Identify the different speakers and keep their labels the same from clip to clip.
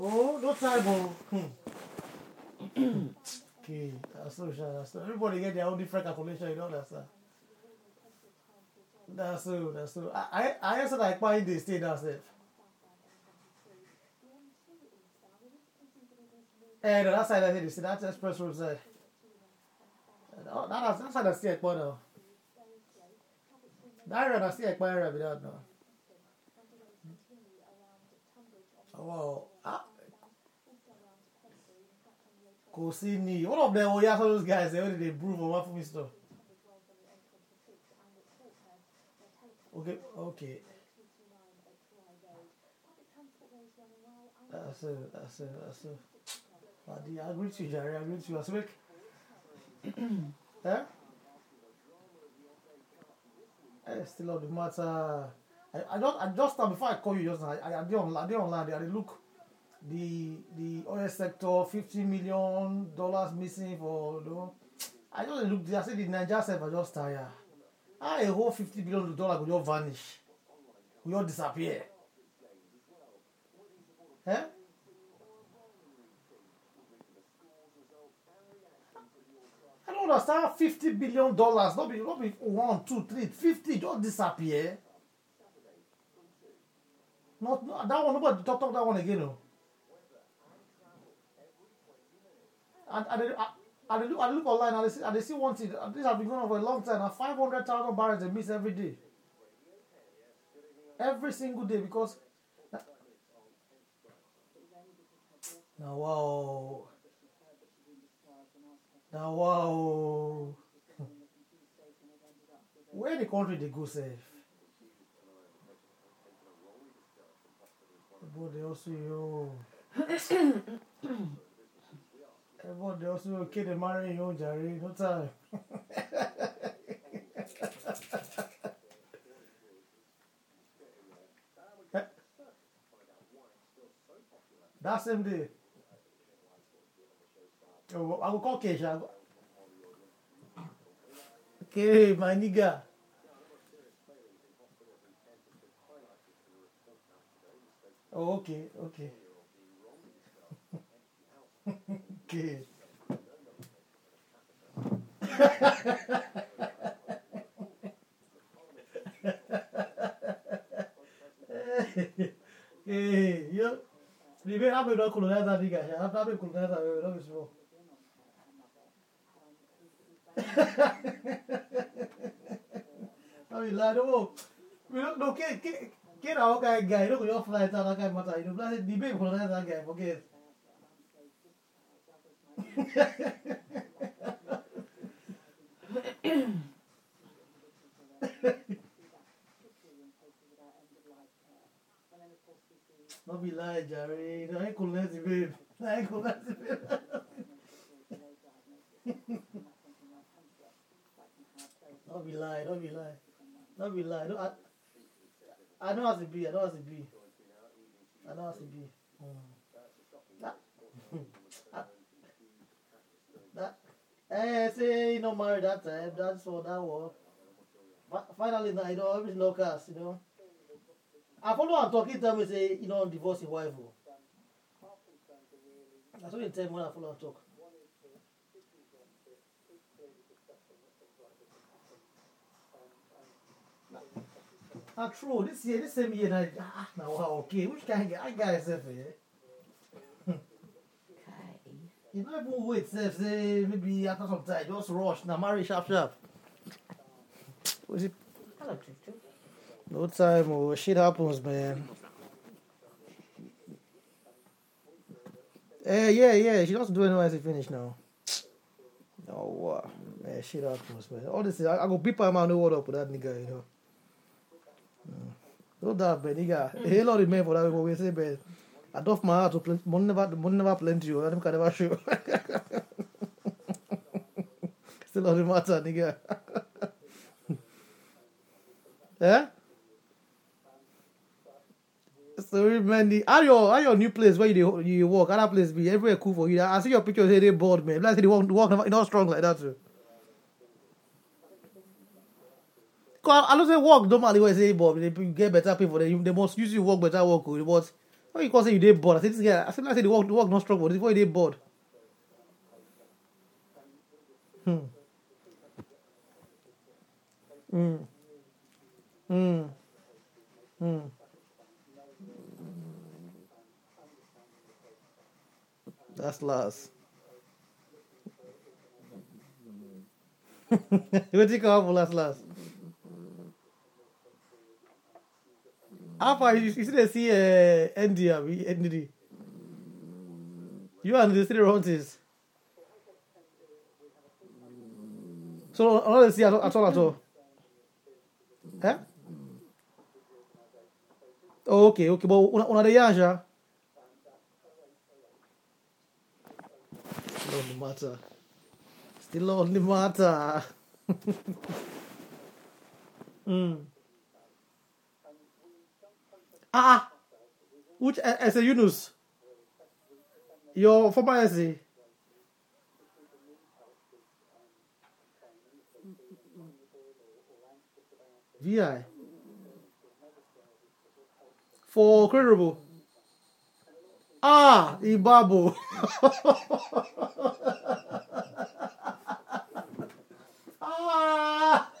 Speaker 1: Oh, no time, oh. Okay, that's so sure. That's so. Everybody get their own different calculation, you know, that's so, that's so. I answered like buying the state that's it. And that side I see that's express road side. That's side I see it, now. That road I see it, without now. Oh, wow. Kosini. One of them, oh yeah, those guys, they brew for one for me stuff. Okay, okay. That's it. I agree to you, Jerry. I agree to you. I speak. Eh? Still on the matter. I just before I call you just now, I did online. I look the oil sector, $50 million missing for I just look there. I said the Nigeria self are just tired. How a whole $50 billion will just vanish, will just disappear. Eh? I don't understand. $50 billion, not be 1, 2, 3, 50 just disappear. Not that one. Nobody talk that one again. No. I look online and they see one thing. This has been going on for a long time. 500,000 barrels they miss every day. Every single day because. Now wow. Where the country they go safe? But they also everybody also okay they marry you, Jerry. No time. That same day. Oh, I will call Keisha. Okay, my nigga. Oh, okay. Okay. Hey, yo. The way I'm not colonize that nigga. I'm not colonize that. That is wrong. I mean, like, no, get out guy. You know, your flight that guy matter. You know, the baby colonize that guy. Forget. Don't be lying, Jerry. I ain't colonize the babe. I ain't colonize the babe. Don't be lying. I know how to be. Say you know married that time. That's what that was. Finally, now you know everything no cast. You know. I follow and talking tell me say you know divorce your wife. That's what you tell me when I follow and talk. True. This same year now okay. Which kind I got yourself here? You don't even wait, say maybe after some time, just rush. Now marry sharp. Was it?
Speaker 2: Hello, Tutu.
Speaker 1: No time, oh shit happens, man. Yeah. She doesn't do anything as it finish now. Oh man, shit happens, man. All this I go beep my man know what up with that nigga, you know. No doubt, man, nigga. A lot of men for that we say, man. I doff my heart to play. Money never plenty you. I can never show. Still on the matter, nigga. Yeah. Sorry, man. How your new place where you work? Other place be everywhere cool for you. I see your pictures here. They bored, man. Like they walk not strong like that too. Cause I don't say work. Don't matter what say, but they get better people. They must use you work better work. But Why you call say you dey bored? I say this guy. I say the work not strong, but why you dey bored? Hmm. Hmm. Hmm. Hmm. That's last. What you call for last? How far you see they see ND. You and the three rounds. So I don't see at all. Eh? Oh, okay. But una de yanja. Still on the matter. Still on the matter. Ah, which essay Yunus? Your former essay. VI. For credible. Ah, Ibabo. Ah.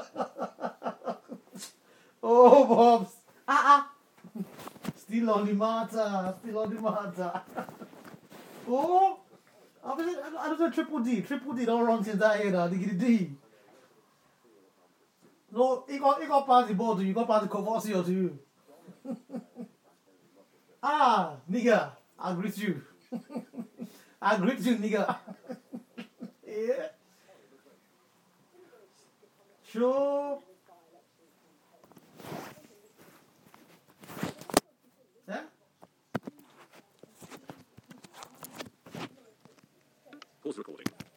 Speaker 1: Oh, Bobs. Still on the matter. Oh, I was a triple D. Triple D don't run since that era. The D. No, he got pass the ball to you. He got pass the Covarsio to you. Ah, nigga, I greet you. I greet you, nigga. Yeah. Sure. Yeah?
Speaker 2: Pause recording.